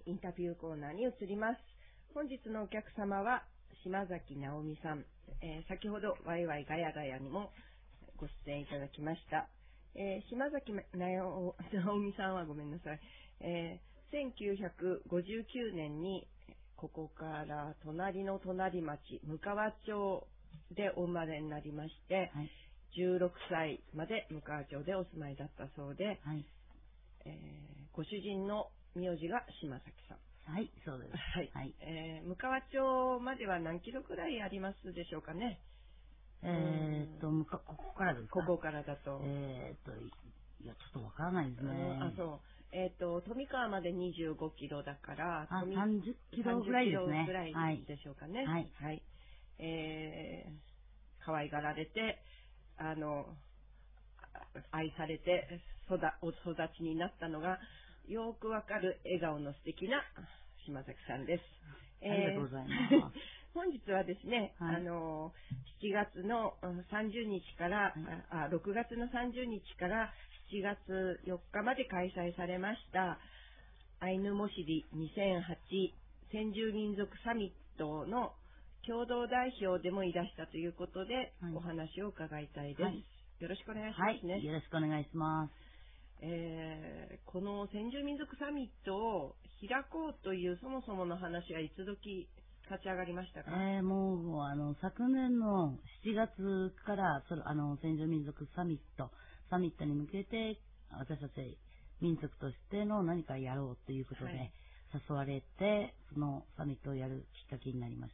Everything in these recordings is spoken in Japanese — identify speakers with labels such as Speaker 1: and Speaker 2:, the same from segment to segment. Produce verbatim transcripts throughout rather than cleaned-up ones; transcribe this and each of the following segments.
Speaker 1: インタビューコーナーに移ります。本日のお客様は島崎直美さん、えー、先ほどワイワイガヤガヤにもご出演いただきました。えー、島崎直美さんはごめんなさい、えー、せんきゅうひゃくごじゅうきゅうねんにここから隣の隣町むかわ町でお生まれになりまして、はい、じゅうろくさいまでむかわ町でお住まいだったそうで、はい、えー、ご主人の名字が島崎さん。
Speaker 2: はい、そうです。
Speaker 1: はい。はい、えー、むかわ町までは何キロくらいありますでしょうかね。
Speaker 2: えーっと、むか、ここからですか？
Speaker 1: ここからだと。
Speaker 2: えーっと、いや、ちょっとわからないですね。
Speaker 1: あ、そう。えーっと、富川までにじゅうごキロだから、
Speaker 2: あ、さんじゅっキロぐらいですね。
Speaker 1: ぐらいでしょうかね。
Speaker 2: はい。
Speaker 1: はい。えー、可愛がられて、あの、愛されて、育、お育ちになったのが、よくわかる笑顔の素敵な島崎さんです。
Speaker 2: ありがとうございます。
Speaker 1: えー、本日はですね、
Speaker 2: はい、
Speaker 1: あの、しちがつのさんじゅうにちから、はい、あ、ろくがつのさんじゅうにちからしちがつよっかまで開催されました、アイヌモシリにせんはち先住民族サミットの共同代表でもいらしたということで、はい、お話を伺いたいです。はい、よろしくお願いしますね。
Speaker 2: はい、よろしくお願いします。
Speaker 1: えー、この先住民族サミットを開こうというそもそもの話はいつ時立ち上がりましたか？
Speaker 2: えー、もう、あの、昨年のしちがつから、その、あの、先住民族サミット、サミットに向けて、私たち民族としての何かやろうということで、はい、誘われて、そのサミットをやるきっかけになりました。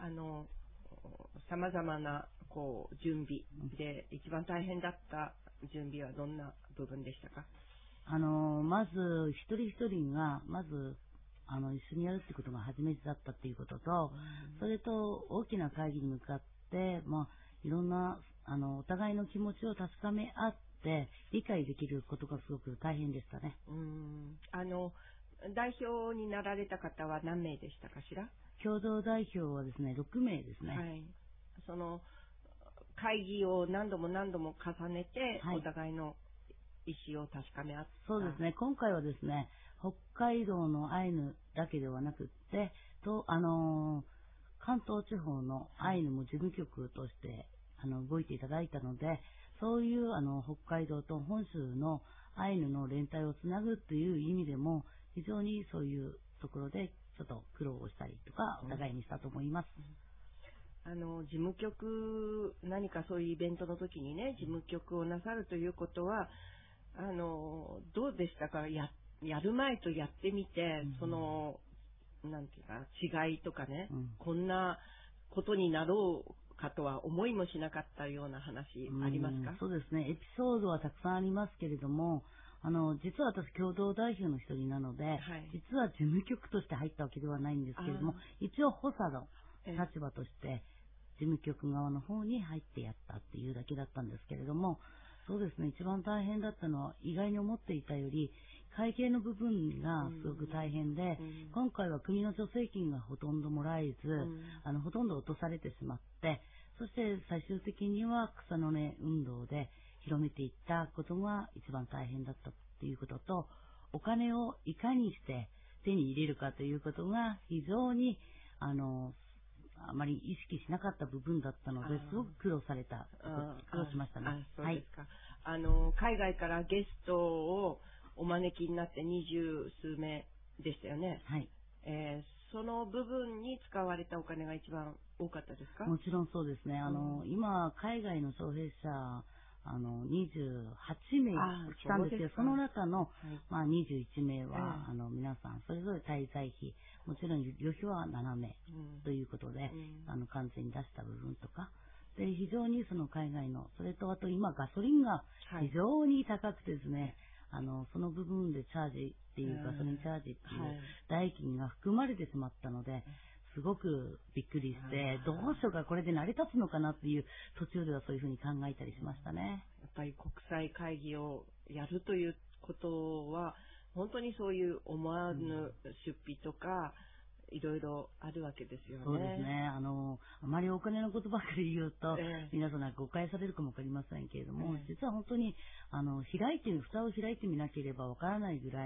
Speaker 1: あの、様々な、こう、準備で、一番大変だった準備はどんな部分でしたか？
Speaker 2: あの、まず、一人一人が、まず、あの、一緒にやるってことが初めてだったっていうことと、うん、それと、大きな会議に向かって、まあ、いろんな、あの、お互いの気持ちを確かめ合って、理解できることがすごく大変でしたね。
Speaker 1: うん。あの、代表になられた方は何名でしたかしら？
Speaker 2: 共同代表はですね、ろくめいですね。
Speaker 1: はい。その、会議を何度も何度も重ねて、はい、お互いの意思を確かめ合った。
Speaker 2: そうですね。今回はですね、北海道のアイヌだけではなくって、と、あのー、関東地方のアイヌも事務局として、あの、動いていただいたので、そういう、あの、北海道と本州のアイヌの連帯をつなぐという意味でも、非常にそういうところで、ちょっと苦労をしたりとか、お互いにしたと思います。
Speaker 1: うん、あの、事務局、何かそういうイベントの時にね、事務局をなさるということは、あの、どうでしたか？や、やる前とやってみて、うん、その、なんていうか、違いとかね、うん、こんなことになろうかとは思いもしなかったような話ありますか？
Speaker 2: うん、そうですね。エピソードはたくさんありますけれども、あの、実は私共同代表の一人なので、はい、実は事務局として入ったわけではないんですけれども、一応補佐の立場として、事務局側の方に入ってやったっていうだけだったんですけれども、そうですね、一番大変だったのは意外に思っていたより会計の部分がすごく大変で、うん、今回は国の助成金がほとんどもらえず、うん、あのほとんど落とされてしまって、そして最終的には草の根運動で広めていったことが一番大変だったっていうことと、お金をいかにして手に入れるかということが非常にあのあまり意識しなかった部分だったので、すごく苦労された、苦労しましたね。
Speaker 1: あ、そうですか。はい、あの、海外からゲストをお招きになって二十数名でしたよね。
Speaker 2: はい。
Speaker 1: えー、その部分に使われたお金が一番多かったですか？
Speaker 2: もちろんそうですね。あの、うん、今、海外の招聘者、あの、にじゅうはちめい来たんですけど、そ, その中の、はい、まあ、にじゅういちめいは、えー、あの、皆さん、それぞれ滞在費、もちろん旅費はななめいということで、うん、あの、完全に出した部分とか、で、非常にその海外の、それとあと今ガソリンが非常に高くてですね、はい、あの、その部分でチャージっていう、ガソリンチャージっていう代金が含まれてしまったので、すごくびっくりして、どうしようかこれで成り立つのかなっていう途中ではそういうふうに考えたりしましたね。
Speaker 1: やっぱり国際会議をやるということは、本当にそういう思わぬ出費とか、いろいろあるわけですよね。
Speaker 2: そうですね。あの、あまりお金のことばかり言うと、えー、皆さんが誤解されるかもわかりませんけれども、えー、実は本当に、あの、開いて、蓋を開いてみなければわからないぐらい、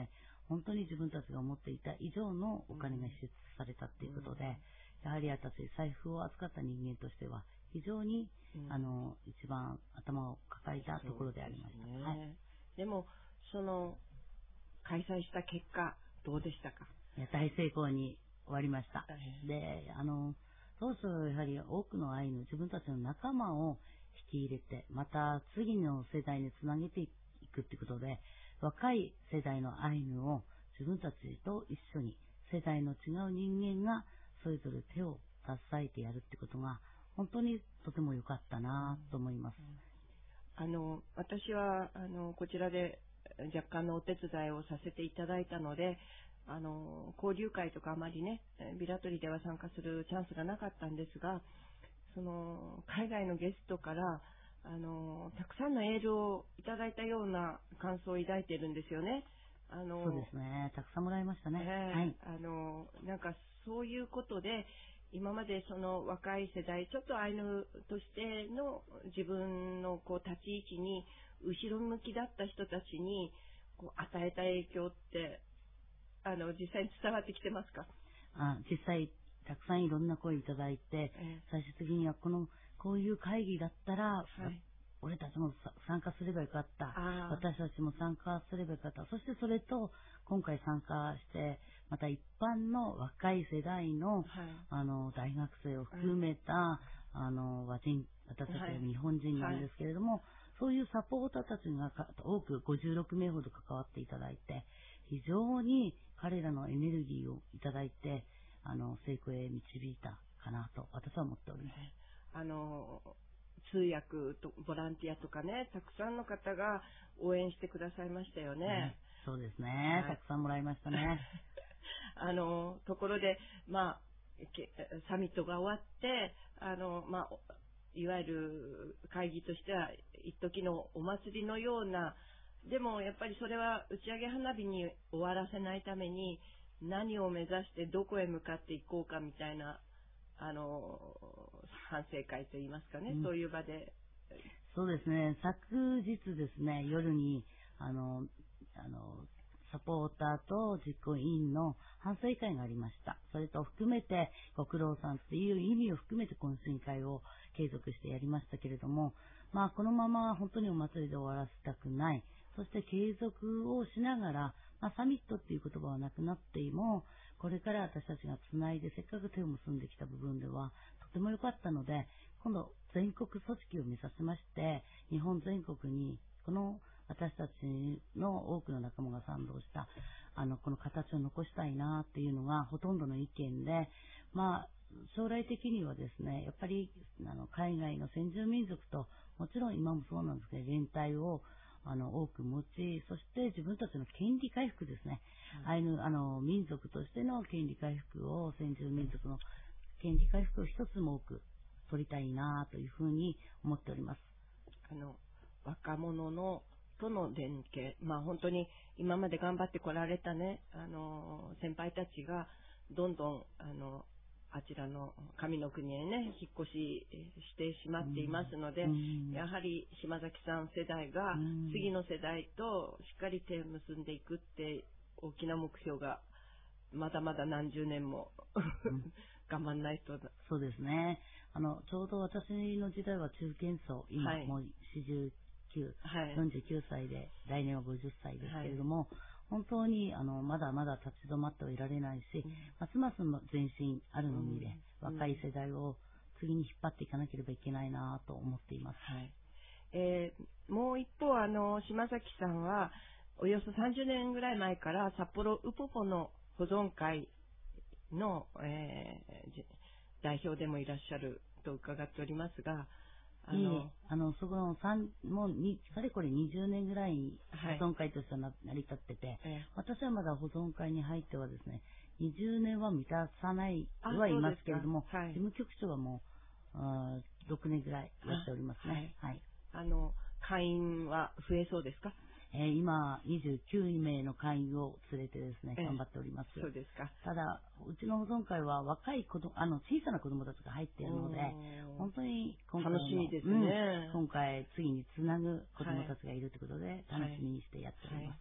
Speaker 2: 本当に自分たちが思っていた以上のお金が支出されたっていうことで、やはり私、財布を扱った人間としては、非常に、うん、あの、一番頭を抱えたところでありました。
Speaker 1: ね、はい、でも、その、開催した結果、どうでしたか？
Speaker 2: いや、大成功に終わりました。で、あの、当初やはり多くのアイヌ、自分たちの仲間を引き入れて、また次の世代につなげていくってことで、若い世代のアイヌを自分たちと一緒に世代の違う人間がそれぞれ手を携えてやるってことが本当にとても良かったなと思います。
Speaker 1: あの、私はあのこちらで若干のお手伝いをさせていただいたので、あの交流会とかあまりね、ビラトリでは参加するチャンスがなかったんですが、その海外のゲストからあのたくさんのエールをいただいたような感想を抱いているんですよね。
Speaker 2: あのそうですね。たくさんもらいましたね。
Speaker 1: えー、
Speaker 2: はい。
Speaker 1: あのなんかそういうことで今までその若い世代、ちょっとアイヌとしての自分のこう立ち位置に後ろ向きだった人たちにこう与えた影響ってあの実際に伝わってきてますか？
Speaker 2: あ、実際たくさんいろんな声いただいて、えー、最終的にはこのこういう会議だったら、はい、俺たちも参加すればよかった。私たちも参加すればよかった。そしてそれと今回参加してまた一般の若い世代の、はい、あの大学生を含めた、はい、あの和人、私たちは日本人なんですけれども、はい、そういうサポーターたちが多くごじゅうろくめいほど関わっていただいて、非常に彼らのエネルギーをいただいて、あの成功へ導いたかなと私は思っております。
Speaker 1: あの通訳とボランティアとかね、たくさんの方が応援してくださいましたよね。ね、
Speaker 2: そうですね、はい、たくさんもらいましたね。
Speaker 1: あのところで、まあ、サミットが終わってあの、まあ、いわゆる会議としては一時のお祭りのような、でもやっぱりそれは打ち上げ花火に終わらせないために何を目指してどこへ向かっていこうかみたいなあの反省会といいますかね、うん、そういう場で。
Speaker 2: そうですね、昨日ですね、夜にあのあのサポーターと実行委員の反省会がありました。それと含めてご苦労さんっていう意味を含めて懇親会を継続してやりましたけれども、まあこのまま本当にお祭りで終わらせたくない、そして継続をしながら、まあ、サミットっていう言葉はなくなっても、これから私たちがつないでせっかく手を結んできた部分ではとても良かったので、今度全国組織を目指しまして、日本全国にこの私たちの多くの仲間が賛同したあのこの形を残したいなっていうのがほとんどの意見で、まあ将来的にはですね、やっぱりあの海外の先住民族ともちろん今もそうなんですけど連帯をあの多く持ち、そして自分たちの権利回復ですね、うん、アイヌあの民族としての権利回復を、先住民族の権利回復を一つも多く取りたいなというふうに思っております。
Speaker 1: あの若者のとの連携、まあ本当に今まで頑張ってこられたね、あの先輩たちがどんどんあのあちらの神の国へね引っ越ししてしまっていますので、うん、やはり島崎さん世代が次の世代としっかり手を結んでいくって大きな目標がまだまだ何十年も頑張んないと。
Speaker 2: そうですね。あのちょうど私の時代は中堅層、今、はい、もうよんじゅうきゅう、はい、よんじゅうきゅうさいで来年はごじゅっさいですけれども、はい、本当にあのまだまだ立ち止まってはいられないし、うん、ますます前進あるのみで、うん、若い世代を次に引っ張っていかなければいけないなと思っています。
Speaker 1: はい、えー、もう一方あの島崎さんはおよそさんじゅうねんぐらい前から札幌ウポポの保存会の、えー、代表でもいらっしゃると伺っておりますが、
Speaker 2: あの、いいあのそこの三もうにかれこれにじゅうねんぐらい保存会としては な、はい、成り立ってて、えー、私はまだ保存会に入ってはですね、にじゅうねんは満たさないはいますけれども、はい、事務局長はもうあろくねんぐらいやっておりますね。はい。
Speaker 1: あの会員は増えそうですか？
Speaker 2: えー、今にじゅうきゅうめいの会員を連れてですね、頑張っております。
Speaker 1: そうですか。
Speaker 2: ただうちの保存会は若い子どあの小さな子どもたちが入っているので、本当に今回の
Speaker 1: 楽しみですね、
Speaker 2: うん、今回次につなぐ子どもたちがいるということで、はい、楽しみにしてやっております。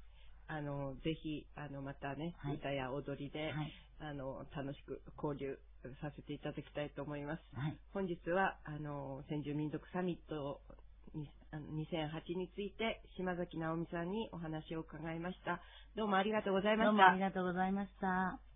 Speaker 1: あの、ぜひ、あの、またね、はい、歌や踊りで、はい、あの、楽しく交流させていただきたいと思います。はい、本日は、あの、先住民族サミットにせんはちについて、島崎直美さんにお話を伺いました。どうもありがとうございました。
Speaker 2: どうもありがとうございました。